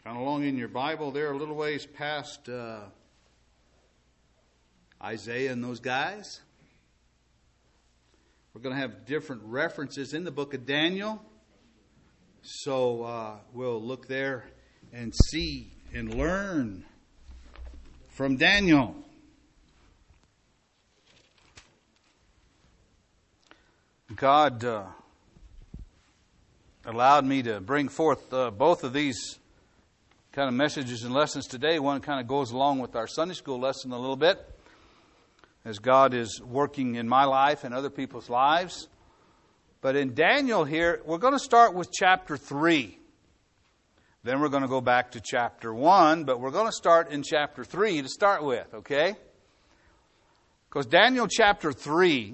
Down along in your Bible there, a little ways past Isaiah and those guys. We're going to have different references in the book of Daniel. So we'll look there and see and learn from Daniel. God allowed me to bring forth both of these kind of messages and lessons today. One kind of goes along with our Sunday school lesson a little bit, as God is working in my life and other people's lives. But in Daniel here, we're going to start with chapter 3. Then we're going to go back to chapter 1, but we're going to start in chapter 3 to start with, okay? Because Daniel chapter 3,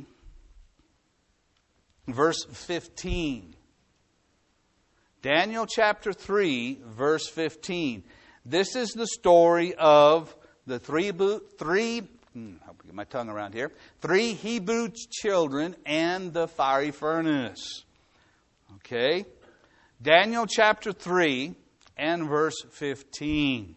verse 15. Daniel chapter 3, verse 15. This is the story of the three Hebrew children and the fiery furnace. Okay? Daniel chapter 3 and verse 15.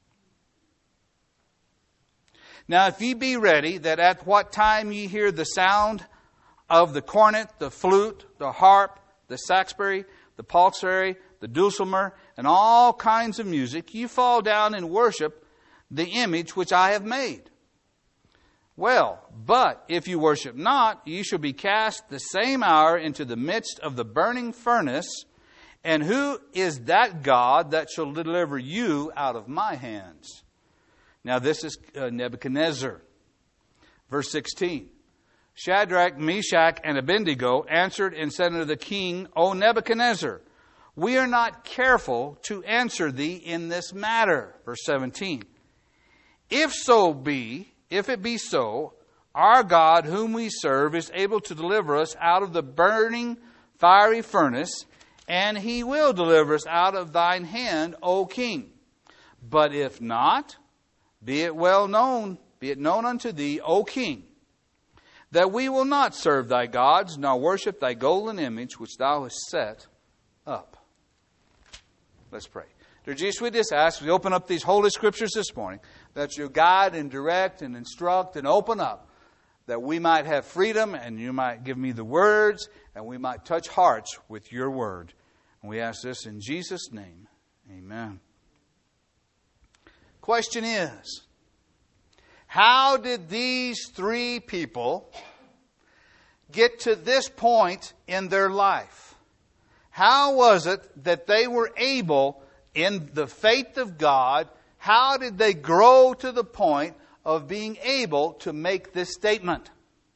Now if ye be ready, that at what time ye hear the sound of the cornet, the flute, the harp, the saxbury, the psaltery, the dulcimer, and all kinds of music, you fall down and worship the image which I have made. Well, but if you worship not, ye shall be cast the same hour into the midst of the burning furnace. And who is that God that shall deliver you out of my hands? Now this is Nebuchadnezzar. Verse 16. Shadrach, Meshach, and Abednego answered and said unto the king, O Nebuchadnezzar, we are not careful to answer thee in this matter. Verse 17. If it be so, our God whom we serve is able to deliver us out of the burning fiery furnace, and he will deliver us out of thine hand, O king. But if not, be it known unto thee, O king, that we will not serve thy gods, nor worship thy golden image which thou hast set up. Let's pray. Dear Jesus, we just ask, we open up these holy scriptures this morning, that you guide and direct and instruct and open up, that we might have freedom and you might give me the words and we might touch hearts with your word. And we ask this in Jesus' name. Amen. Question is, how did these three people get to this point in their life? How was it that they were able, in the faith of God, how did they grow to the point of being able to make this statement?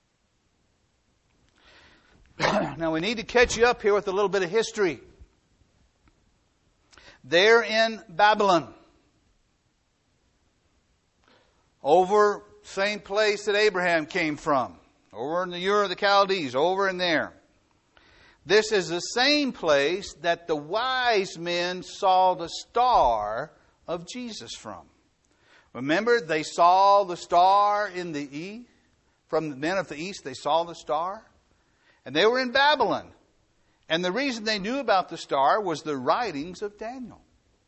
Now we need to catch you up here with a little bit of history. They're in Babylon. Over same place that Abraham came from. Over in the Ur of the Chaldees, over in there. This is the same place that the wise men saw the star of Jesus from. Remember, they saw the star in the east. From the men of the east, they saw the star. And they were in Babylon. And the reason they knew about the star was the writings of Daniel.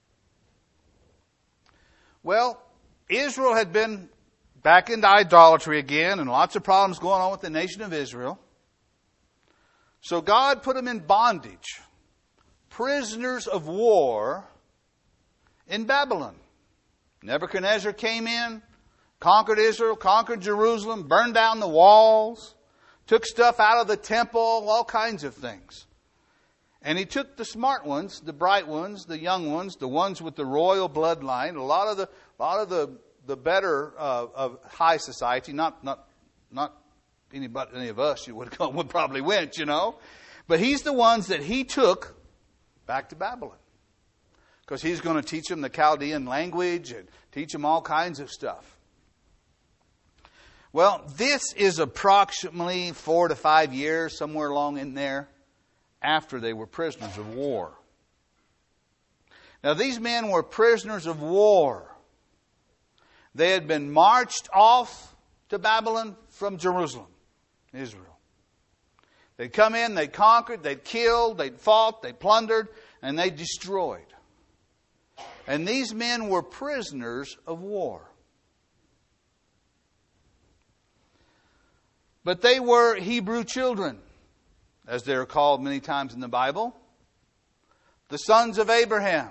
Well, Israel had been back into idolatry again, and lots of problems going on with the nation of Israel. So God put them in bondage, prisoners of war in Babylon. Nebuchadnezzar came in, conquered Israel, conquered Jerusalem, burned down the walls, took stuff out of the temple, all kinds of things. And he took the smart ones, the bright ones, the young ones, the ones with the royal bloodline, a lot of the better of high society, not any of us you would probably went, you know. But he's the ones that he took back to Babylon. Because he's going to teach them the Chaldean language and teach them all kinds of stuff. Well, this is approximately 4 to 5 years, somewhere along in there, after they were prisoners of war. Now, these men were prisoners of war. They had been marched off to Babylon from Jerusalem, Israel. They'd come in, they'd conquered, they'd killed, they'd fought, they'd plundered, and they destroyed. And these men were prisoners of war. But they were Hebrew children, as they are called many times in the Bible. The sons of Abraham.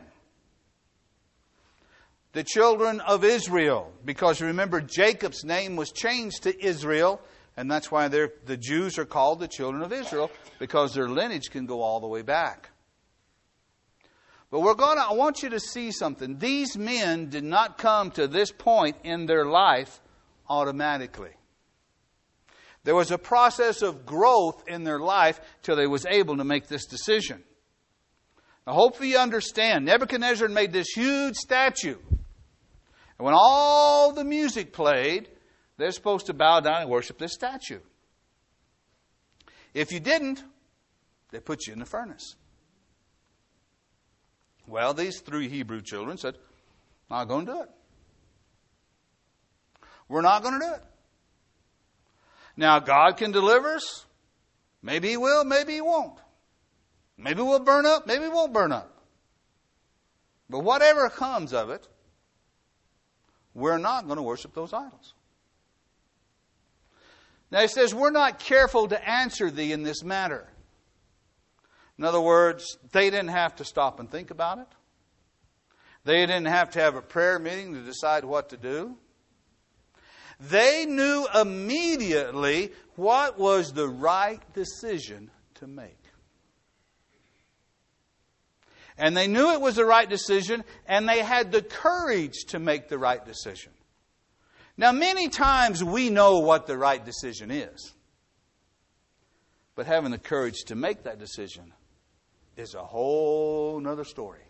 The children of Israel. Because remember, Jacob's name was changed to Israel. And that's why the Jews are called the children of Israel. Because their lineage can go all the way back. But I want you to see something. These men did not come to this point in their life automatically. There was a process of growth in their life till they was able to make this decision. Now, hopefully you understand. Nebuchadnezzar made this huge statue. And when all the music played, they're supposed to bow down and worship this statue. If you didn't, they put you in the furnace. Well, these 3 Hebrew children said, not going to do it. We're not going to do it. Now, God can deliver us. Maybe He will, maybe He won't. Maybe we'll burn up, maybe we won't burn up. But whatever comes of it, we're not going to worship those idols. Now, He says, we're not careful to answer thee in this matter. In other words, they didn't have to stop and think about it. They didn't have to have a prayer meeting to decide what to do. They knew immediately what was the right decision to make. And they knew it was the right decision, and they had the courage to make the right decision. Now, many times we know what the right decision is. But having the courage to make that decision is a whole other story.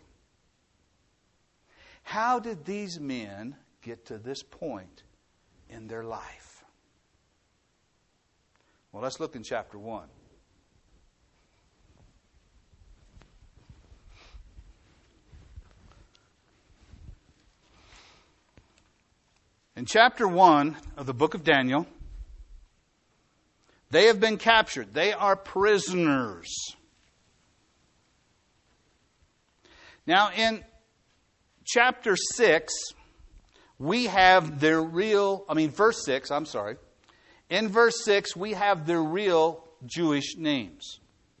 How did these men get to this point in their life? Well, let's look in chapter 1. In chapter 1 of the book of Daniel, they have been captured. They are prisoners. Now, in chapter 6, we have verse 6, I'm sorry. In verse 6, we have their real Jewish names.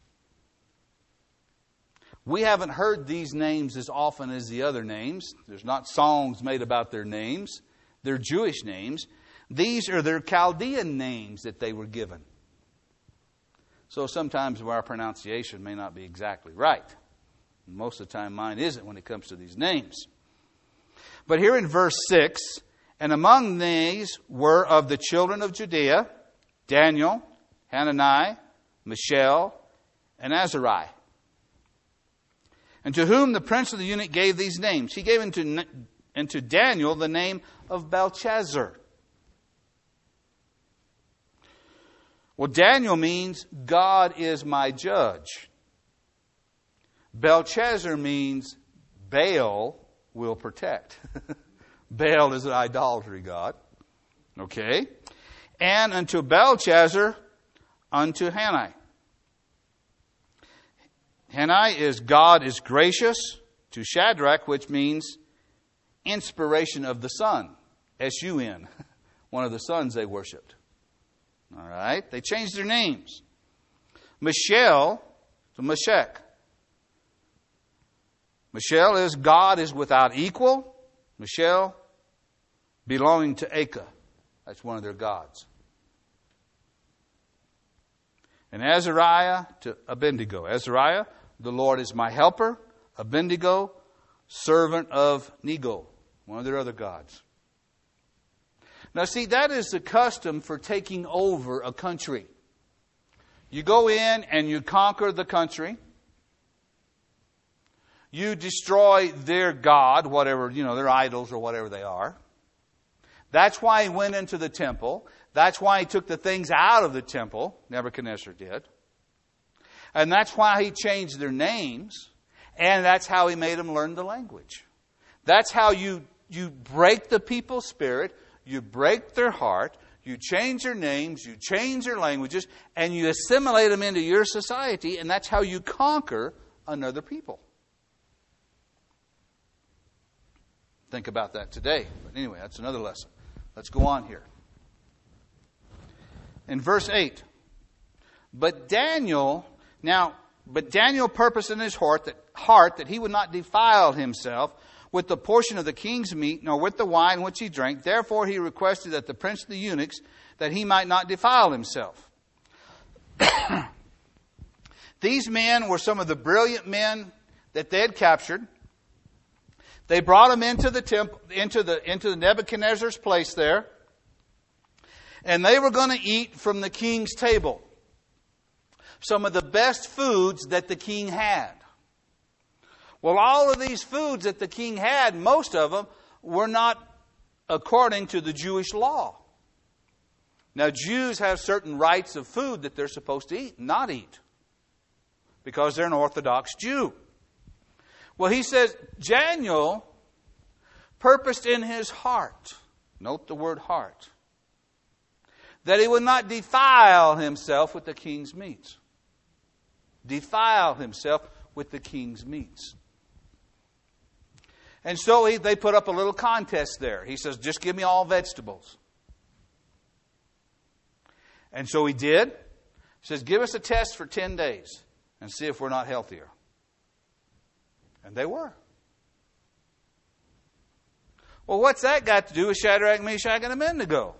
We haven't heard these names as often as the other names. There's not songs made about their names. They're Jewish names. These are their Chaldean names that they were given. So sometimes our pronunciation may not be exactly right. Most of the time mine isn't when it comes to these names. But here in verse 6, and among these were of the children of Judea, Daniel, Hanani, Mishael, and Azariah. And to whom the prince of the eunuch gave these names. He gave unto Daniel the name of Belshazzar. Well, Daniel means God is my judge. Belshazzar means Baal will protect. Baal is an idolatry god. Okay? And unto Belshazzar, unto Hanai. Hanai is God is gracious. To Shadrach, which means inspiration of the sun. S-U-N. One of the sons they worshipped. All right? They changed their names. Mishael to Meshach. Mishael is God is without equal. Mishael belonging to Acah. That's one of their gods. And Azariah to Abednego. Azariah, the Lord is my helper. Abednego, servant of Nego, one of their other gods. Now see, that is the custom for taking over a country. You go in and you conquer the country. You destroy their god, whatever, their idols or whatever they are. That's why he went into the temple. That's why he took the things out of the temple, Nebuchadnezzar did. And that's why he changed their names. And that's how he made them learn the language. That's how you break the people's spirit, you break their heart, you change their names, you change their languages, and you assimilate them into your society, and that's how you conquer another people. think about that today. But anyway, that's another lesson. Let's go on here. In verse 8, But Daniel purposed in his heart that he would not defile himself with the portion of the king's meat, nor with the wine which he drank. Therefore he requested that the prince of the eunuchs, that he might not defile himself. These men were some of the brilliant men that they had captured. They brought them into the temple, into the Nebuchadnezzar's place there, and they were going to eat from the king's table. Some of the best foods that the king had. Well, all of these foods that the king had, most of them were not according to the Jewish law. Now, Jews have certain rights of food that they're supposed to eat, not eat, because they're an Orthodox Jew. Well, he says, Daniel purposed in his heart, note the word heart, that he would not defile himself with the king's meats. Defile himself with the king's meats. And so they put up a little contest there. He says, just give me all vegetables. And so he did. He says, give us a test for 10 days and see if we're not healthier. And they were. Well, what's that got to do with Shadrach, Meshach, and Abednego?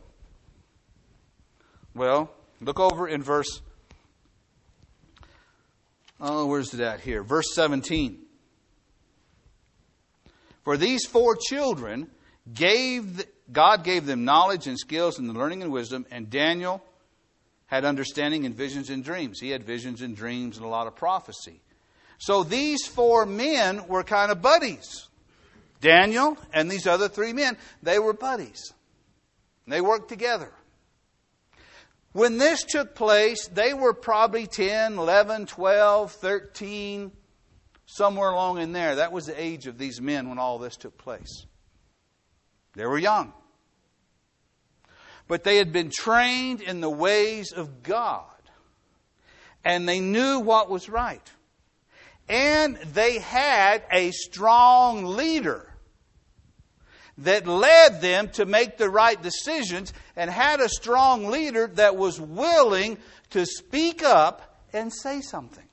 Well, look over in verse... where's it at here? Verse 17. For these 4 children, God gave them knowledge and skills and the learning and wisdom, and Daniel had understanding in visions and dreams. He had visions and dreams and a lot of prophecy. So these 4 men were kind of buddies. Daniel and these other 3 men, they were buddies. They worked together. When this took place, they were probably 10, 11, 12, 13, somewhere along in there. That was the age of these men when all this took place. They were young. But they had been trained in the ways of God. And they knew what was right. And they had a strong leader that led them to make the right decisions, and had a strong leader that was willing to speak up and say something.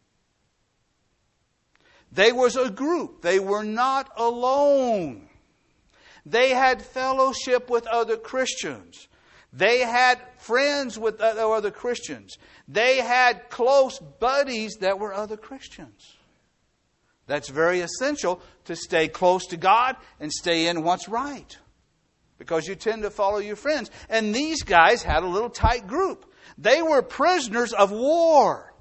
They was a group. They were not alone. They had fellowship with other Christians. They had friends with other Christians. They had close buddies that were other Christians. That's very essential to stay close to God and stay in what's right. Because you tend to follow your friends. And these guys had a little tight group. They were prisoners of war.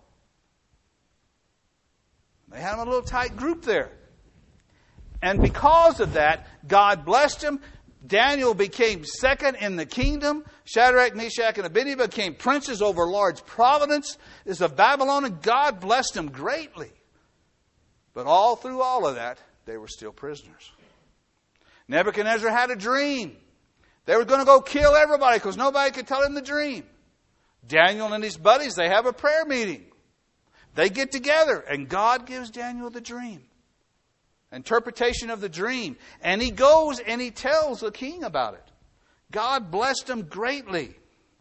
They had a little tight group there. And because of that, God blessed them. Daniel became second in the kingdom. Shadrach, Meshach, and Abednego became princes over large provinces of Babylon. And God blessed them greatly. But all through all of that, they were still prisoners. Nebuchadnezzar had a dream. They were going to go kill everybody because nobody could tell him the dream. Daniel and his buddies, they have a prayer meeting. They get together and God gives Daniel the dream. Interpretation of the dream. And he goes and he tells the king about it. God blessed him greatly.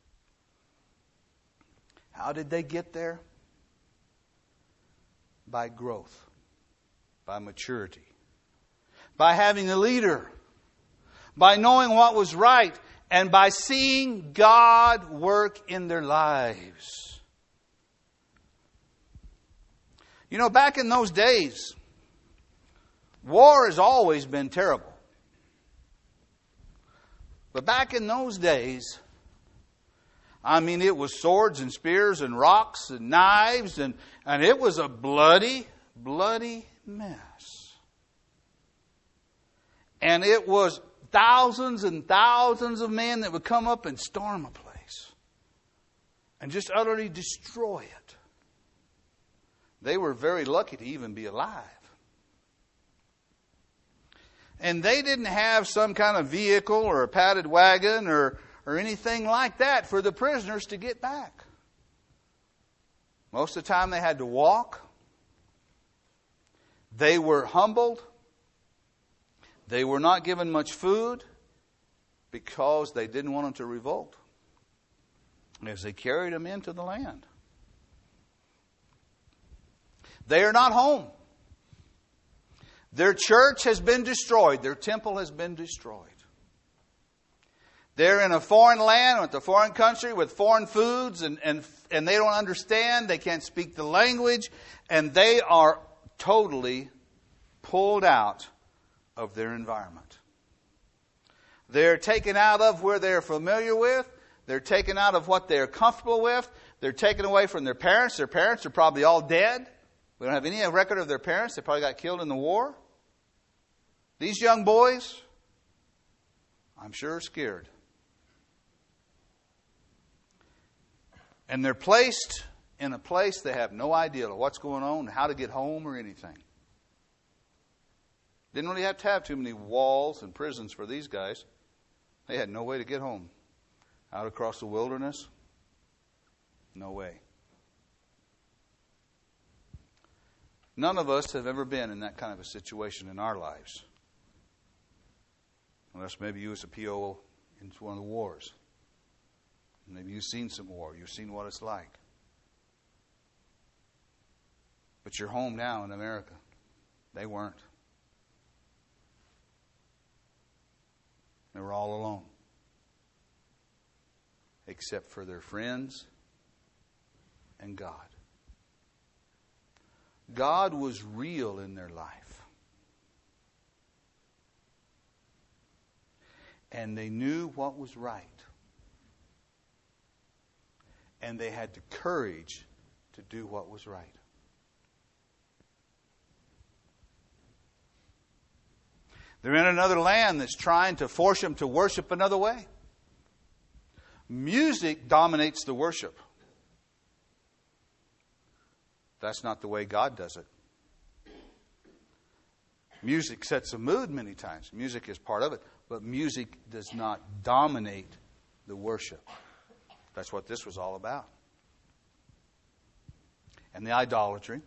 How did they get there? By growth. By maturity. By having a leader. By knowing what was right. And by seeing God work in their lives. You know, back in those days, war has always been terrible. But back in those days, I mean, it was swords and spears and rocks and knives, and it was a bloody, bloody mess. And it was thousands and thousands of men that would come up and storm a place and just utterly destroy it. They were very lucky to even be alive. And they didn't have some kind of vehicle or a padded wagon or anything like that for the prisoners to get back. Most of the time they had to walk. They were humbled. They were not given much food because they didn't want them to revolt as they carried them into the land. They are not home. Their church has been destroyed. Their temple has been destroyed. They're in a foreign land, with a foreign country, with foreign foods, and they don't understand. They can't speak the language, and they are totally pulled out of their environment. They're taken out of where they're familiar with. They're taken out of what they're comfortable with. They're taken away from their parents. Their parents are probably all dead. We don't have any record of their parents. They probably got killed in the war. These young boys, I'm sure, are scared. And they're placed in a place they have no idea of what's going on, how to get home or anything. Didn't really have to have too many walls and prisons for these guys. They had no way to get home. Out across the wilderness, no way. None of us have ever been in that kind of a situation in our lives. Unless maybe you was a PO in one of the wars. Maybe you've seen some war. You've seen what it's like. But you're home now in America. They weren't. They were all alone. Except for their friends and God. God was real in their life. And they knew what was right. And they had the courage to do what was right. They're in another land that's trying to force them to worship another way. Music dominates the worship. That's not the way God does it. Music sets a mood many times. Music is part of it. But music does not dominate the worship. That's what this was all about. And the idolatry.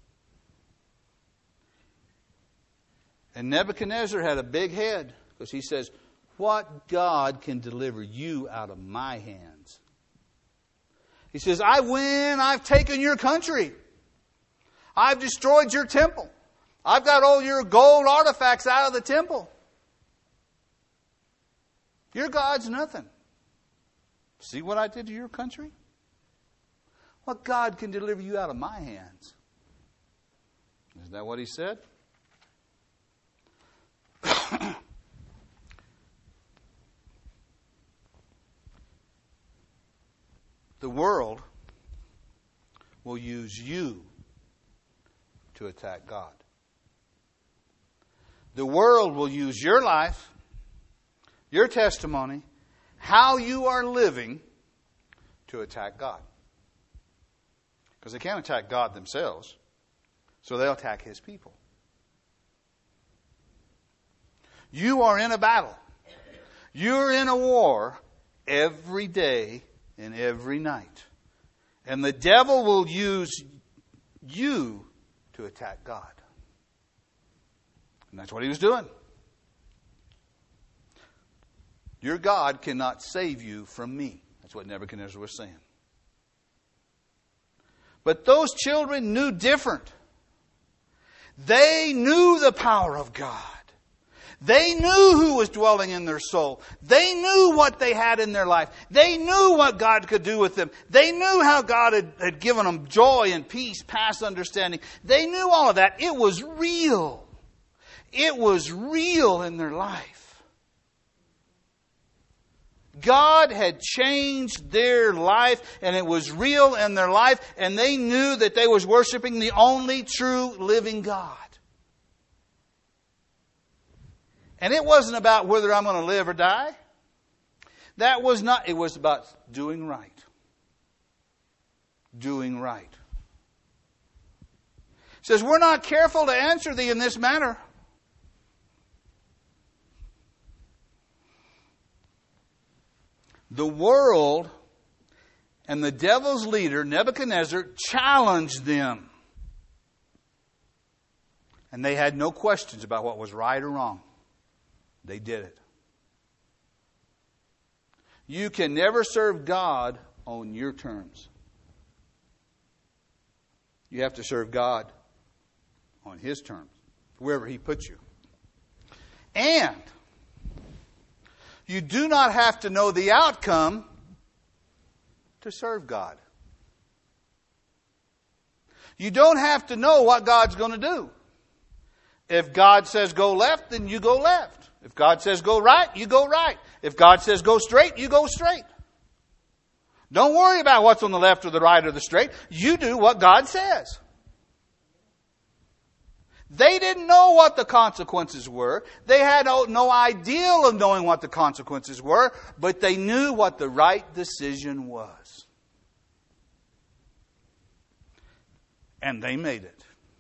And Nebuchadnezzar had a big head because he says, what God can deliver you out of my hands? He says, I win. I've taken your country. I've destroyed your temple. I've got all your gold artifacts out of the temple. Your God's nothing. See what I did to your country? What God can deliver you out of my hands? Isn't that what he said? The world will use you to attack God. The world will use your life, your testimony, how you are living to attack God. Because they can't attack God themselves, so they'll attack His people. You are in a battle. You're in a war every day and every night. And the devil will use you to attack God. And that's what he was doing. Your God cannot save you from me. That's what Nebuchadnezzar was saying. But those children knew different. They knew the power of God. They knew who was dwelling in their soul. They knew what they had in their life. They knew what God could do with them. They knew how God had given them joy and peace past understanding. They knew all of that. It was real. It was real in their life. God had changed their life, and it was real in their life, and they knew that they was worshiping the only true living God. And it wasn't about whether I'm going to live or die. That was not. It was about doing right. Doing right. It says, we're not careful to answer thee in this manner. The world and the devil's leader, Nebuchadnezzar, challenged them. And they had no questions about what was right or wrong. They did it. You can never serve God on your terms. You have to serve God on His terms, wherever He puts you. And you do not have to know the outcome to serve God. You don't have to know what God's going to do. If God says go left, then you go left. If God says go right, you go right. If God says go straight, you go straight. Don't worry about what's on the left or the right or the straight. You do what God says. They didn't know what the consequences were. They had no idea of knowing what the consequences were, but they knew what the right decision was. And they made it.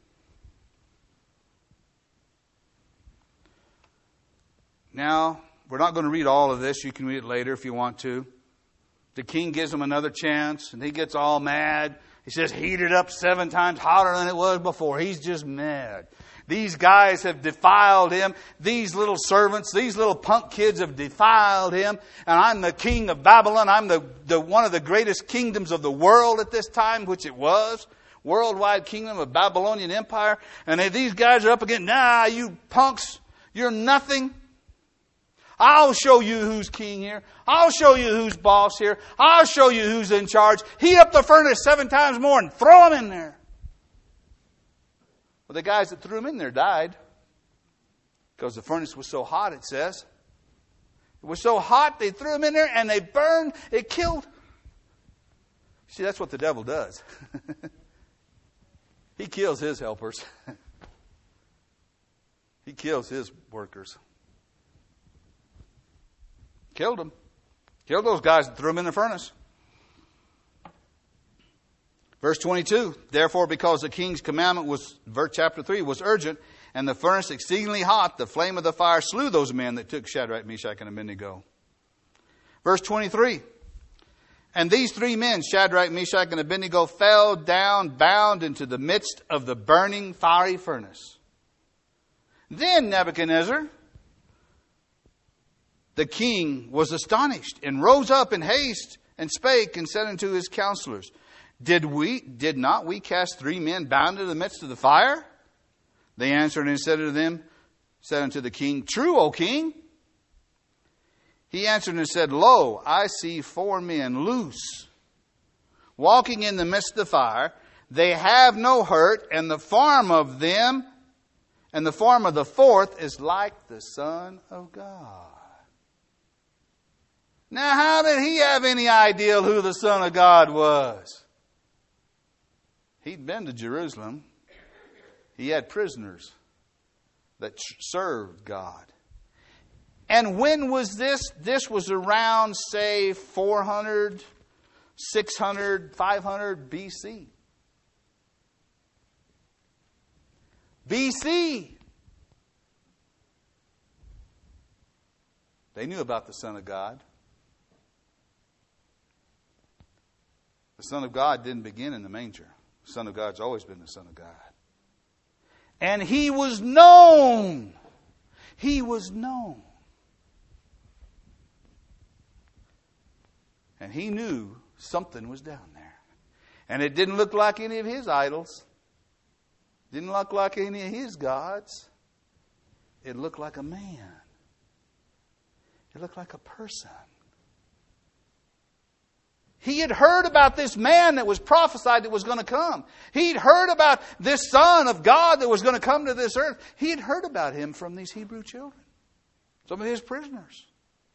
Now, we're not going to read all of this. You can read it later if you want to. The king gives him another chance, and he gets all mad. He says, heat it up 7 times hotter than it was before. He's just mad. These guys have defiled him. These little servants, these little punk kids have defiled him. And I'm the king of Babylon. I'm the one of the greatest kingdoms of the world at this time, which it was. Worldwide kingdom of Babylonian Empire. And these guys are up against, nah, you punks, you're nothing. I'll show you who's king here. I'll show you who's boss here. I'll show you who's in charge. Heat up the furnace 7 times more and throw them in there. Well, the guys that threw them in there died. Because the furnace was so hot, it says. It was so hot, they threw them in there and they burned. It killed. See, that's what the devil does. He kills his helpers. He kills his workers. Killed them. Killed those guys that threw them in the furnace. Verse 22, therefore, because the king's commandment was, chapter 3, was urgent, and the furnace exceedingly hot, the flame of the fire slew those men that took Shadrach, Meshach, and Abednego. Verse 23, and these 3 men, Shadrach, Meshach, and Abednego, fell down bound into the midst of the burning fiery furnace. Then Nebuchadnezzar, the king, was astonished and rose up in haste and spake and said unto his counselors, Did not we cast 3 men bound into the midst of the fire? They answered and said unto the king, True, O king. He answered and said, Lo, I see 4 men loose, walking in the midst of the fire. They have no hurt, and the form of them, and the form of the 4th is like the Son of God. Now, how did he have any idea who the Son of God was? He'd been to Jerusalem. He had prisoners that served God. And when was this? This was around, say, 400, 600, 500 BC. BC. They knew about the Son of God. The Son of God didn't begin in the manger. The Son of God's always been the Son of God. And He was known. He was known. And He knew something was down there. And it didn't look like any of His idols. Didn't look like any of His gods. It looked like a man. It looked like a person. He had heard about this man that was prophesied that was going to come. He'd heard about this Son of God that was going to come to this earth. He had heard about Him from these Hebrew children. Some of His prisoners.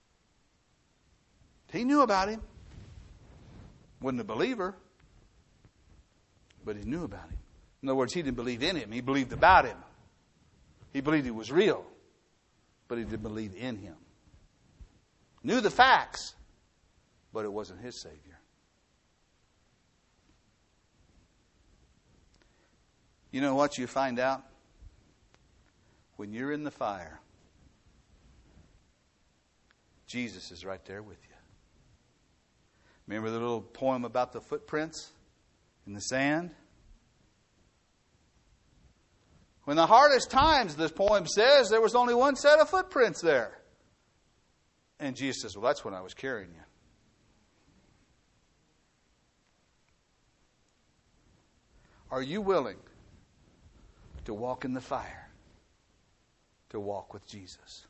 He knew about Him. Wasn't a believer. But he knew about Him. In other words, he didn't believe in Him. He believed about Him. He believed He was real. But he didn't believe in Him. Knew the facts. But it wasn't his Savior. You know what you find out? When you're in the fire, Jesus is right there with you. Remember the little poem about the footprints in the sand? When the hardest times, this poem says, there was only one set of footprints there. And Jesus says, well, that's when I was carrying you. Are you willing to walk in the fire? To walk with Jesus?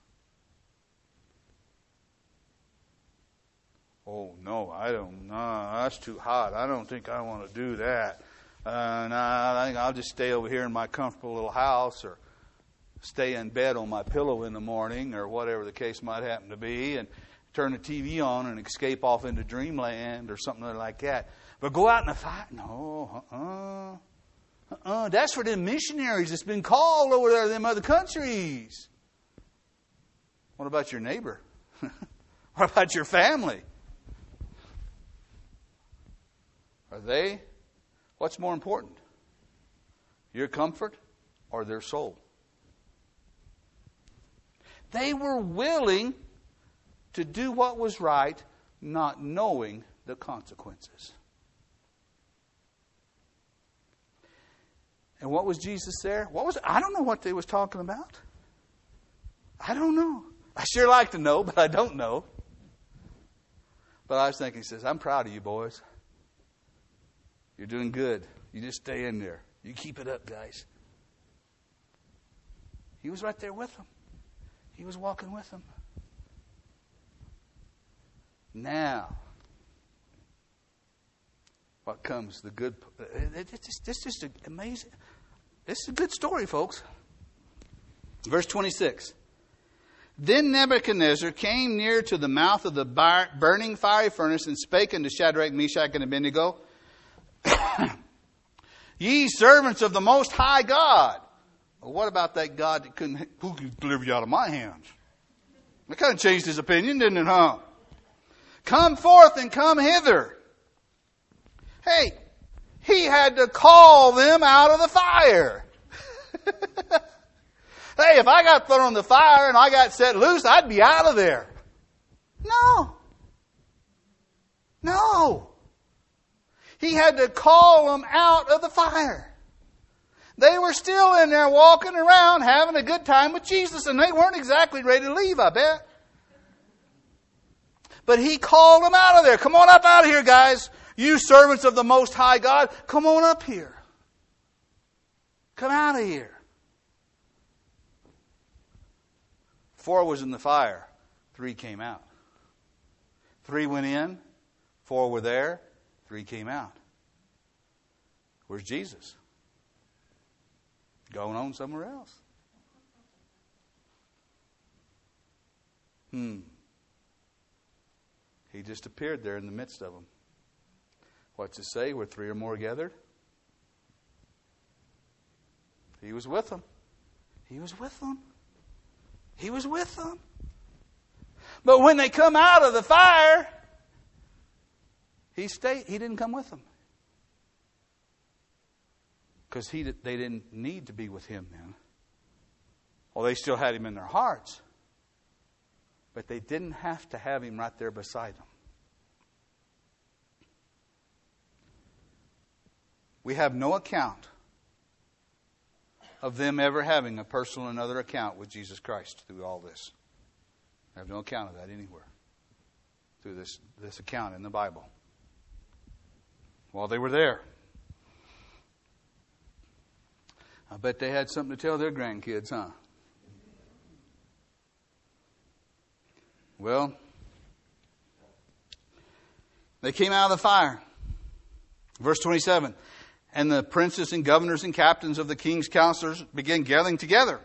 Oh, no, I don't. No, that's too hot. I don't think I want to do that. I think I'll just stay over here in my comfortable little house, or stay in bed on my pillow in the morning, or whatever the case might happen to be, and turn the TV on and escape off into dreamland or something like that. But go out in the fire? No, that's for them missionaries that's been called over there to them other countries. What about your neighbor? What about your family? Are they? What's more important? Your comfort or their soul? They were willing to do what was right, not knowing the consequences. And what was Jesus there? I don't know what they was talking about. I don't know. I sure like to know, but I don't know. But I was thinking, he says, I'm proud of you boys. You're doing good. You just stay in there. You keep it up, guys. He was right there with them. He was walking with them. Now, what comes? The good. It's just amazing. This is a good story, folks. Verse 26. Then Nebuchadnezzar came near to the mouth of the burning fiery furnace and spake unto Shadrach, Meshach, and Abednego, Ye servants of the Most High God. Well, what about that God who could deliver you out of my hands? That kind of changed his opinion, didn't it, huh? Come forth and come hither. Hey, he had to call them out of the fire. Hey, if I got thrown in the fire and I got set loose, I'd be out of there. No. He had to call them out of the fire. They were still in there walking around having a good time with Jesus, and they weren't exactly ready to leave, I bet. But he called them out of there. Come on up out of here, guys. You servants of the Most High God, come on up here. Come out of here. 4 was in the fire. 3 came out. 3 went in. 4 were there. 3 came out. Where's Jesus? Going on somewhere else. He just appeared there in the midst of them. What's it say? Where 3 or more gathered? He was with them. He was with them. He was with them. But when they come out of the fire, he didn't come with them. Because they didn't need to be with him then. Well, they still had him in their hearts. But they didn't have to have him right there beside them. We have no account of them ever having a personal another account with Jesus Christ through all this. I have no account of that anywhere through this account in the Bible. While they were there, I bet they had something to tell their grandkids, huh? Well, they came out of the fire. Verse 27. And the princes and governors and captains of the king's counselors began gathering together.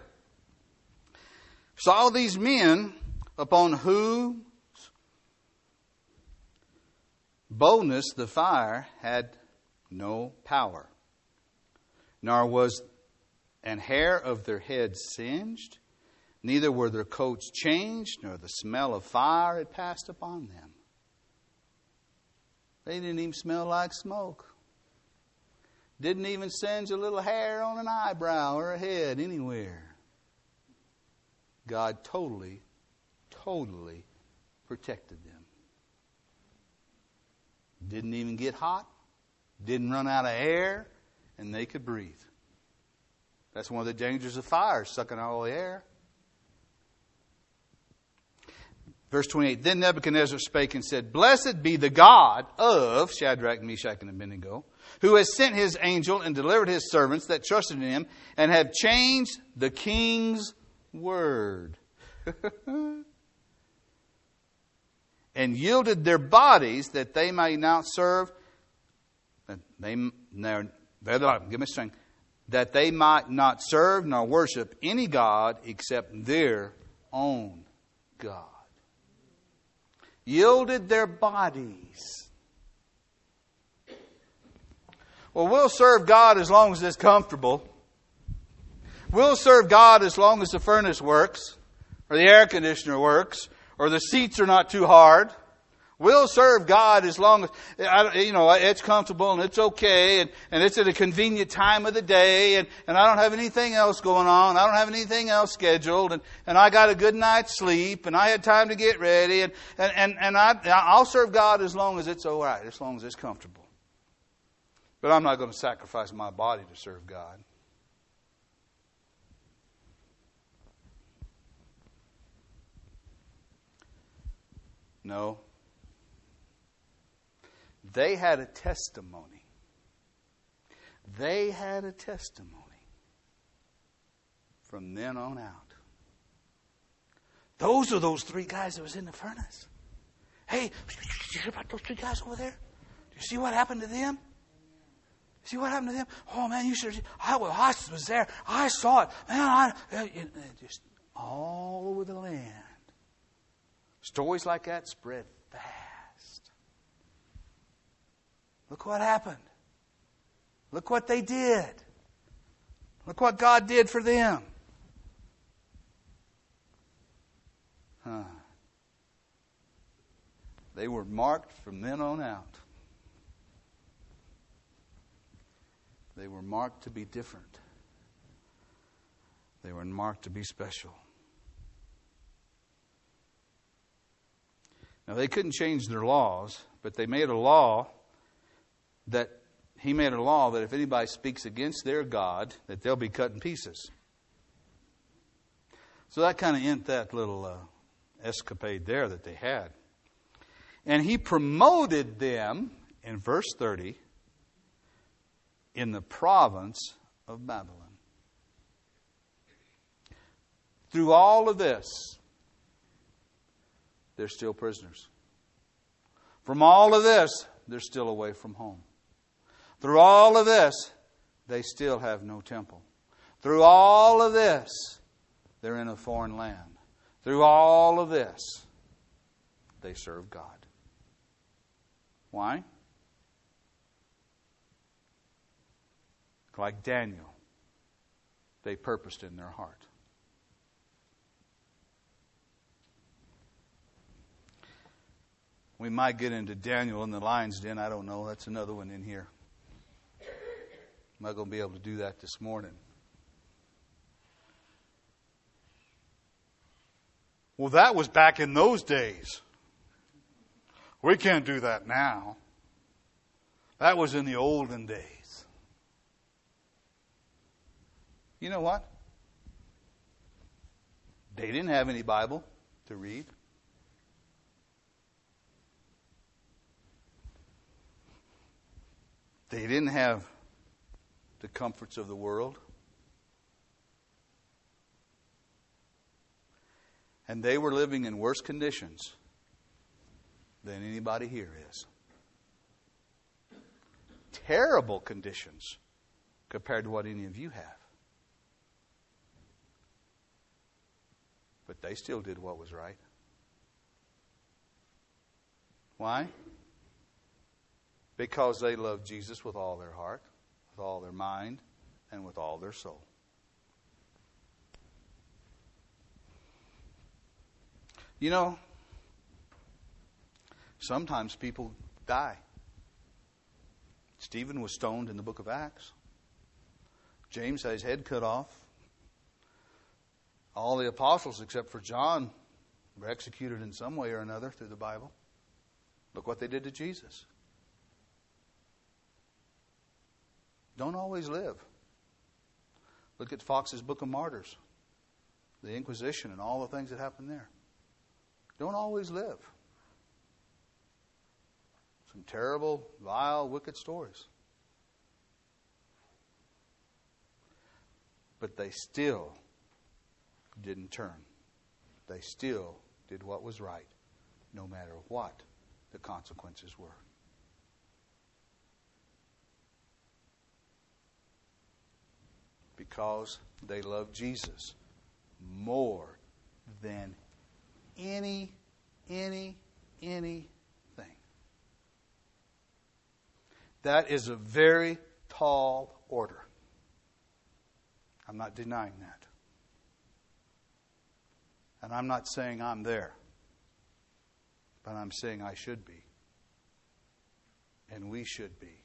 Saw these men upon whose boldness the fire had no power, nor was an hair of their heads singed, neither were their coats changed, nor the smell of fire had passed upon them. They didn't even smell like smoke. Didn't even singe a little hair on an eyebrow or a head anywhere. God totally protected them. Didn't even get hot. Didn't run out of air. And they could breathe. That's one of the dangers of fire, sucking out all the air. Verse 28, Then Nebuchadnezzar spake and said, Blessed be the God of Shadrach, Meshach, and Abednego, who has sent his angel and delivered his servants that trusted in him, and have changed the king's word, and yielded their bodies that they might not serve, that they might not serve nor worship any god except their own God. Yielded their bodies. Well, we'll serve God as long as it's comfortable. We'll serve God as long as the furnace works, or the air conditioner works, or the seats are not too hard. We'll serve God as long as, it's comfortable and it's okay and it's at a convenient time of the day and I don't have anything else going on. I don't have anything else scheduled and I got a good night's sleep and I had time to get ready and I'll serve God as long as it's all right, as long as it's comfortable. But I'm not going to sacrifice my body to serve God. No. They had a testimony. They had a testimony from then on out. Those are those three guys that was in the furnace. Hey, did you hear about those three guys over there? Do you see what happened to them? See what happened to them? Oh man, you should. I was there. I saw it. Man, just all over the land. Stories like that spread fast. Look what happened. Look what they did. Look what God did for them. They were marked from then on out. They were marked to be different. They were marked to be special. Now, they couldn't change their laws, but they made a law that if anybody speaks against their God, that they'll be cut in pieces. So that kind of ended that little escapade there that they had. And he promoted them, in verse 30, in the province of Babylon. Through all of this, they're still prisoners. From all of this, they're still away from home. Through all of this, they still have no temple. Through all of this, they're in a foreign land. Through all of this, they serve God. Why? Like Daniel, they purposed in their heart. We might get into Daniel in the lion's den. I don't know. That's another one in here. I'm not going to be able to do that this morning. Well, that was back in those days. We can't do that now. That was in the olden days. You know what? They didn't have any Bible to read. They didn't have the comforts of the world. And they were living in worse conditions than anybody here is. Terrible conditions compared to what any of you have. But they still did what was right. Why? Because they loved Jesus with all their heart, with all their mind, and with all their soul. You know, sometimes people die. Stephen was stoned in the book of Acts. James had his head cut off. All the apostles, except for John, were executed in some way or another through the Bible. Look what they did to Jesus. Don't always live. Look at Fox's Book of Martyrs, the Inquisition and all the things that happened there. don't always live. Some terrible, vile, wicked stories. But they still didn't turn. They still did what was right, no matter what the consequences were. Because they loved Jesus more than anything. That is a very tall order. I'm not denying that. And I'm not saying I'm there. But I'm saying I should be. And we should be.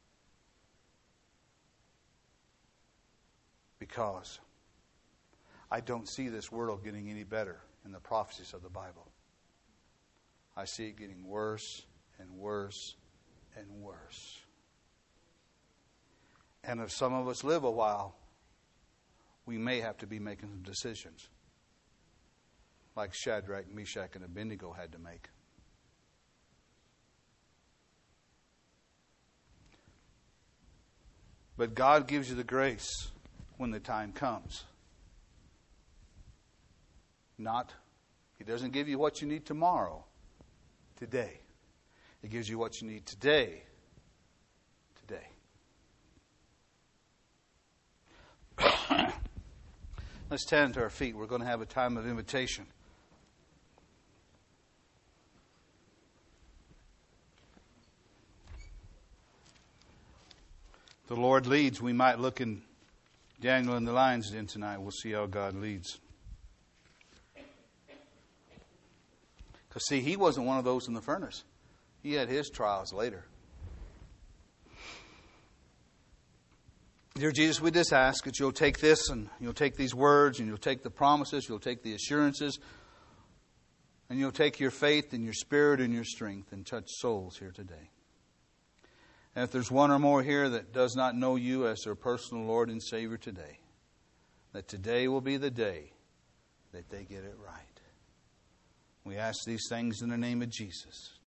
Because I don't see this world getting any better in the prophecies of the Bible. I see it getting worse and worse and worse. And if some of us live a while, we may have to be making some decisions. Like Shadrach, Meshach, and Abednego had to make. But God gives you the grace when the time comes. He doesn't give you what you need tomorrow, today. He gives you what you need today. Let's stand to our feet. We're going to have a time of invitation. The Lord leads. We might look in Daniel in the lion's den tonight. We'll see how God leads. Because see, he wasn't one of those in the furnace. He had his trials later. Dear Jesus, we just ask that you'll take this and you'll take these words and you'll take the promises, you'll take the assurances, and you'll take your faith and your spirit and your strength and touch souls here today. And if there's one or more here that does not know you as their personal Lord and Savior today, that today will be the day that they get it right. We ask these things in the name of Jesus.